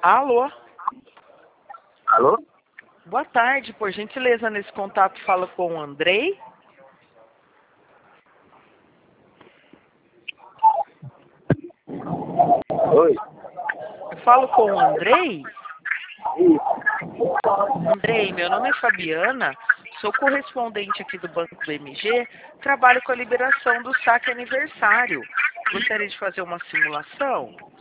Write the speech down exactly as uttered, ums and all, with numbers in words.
Alô? Alô? Boa tarde, por gentileza, nesse contato fala com o Andrei. Oi? Eu falo com o Andrei? Isso. Andrei, meu nome é Fabiana, sou correspondente aqui do Banco B M G, trabalho com a liberação do saque aniversário. Gostaria de fazer uma simulação?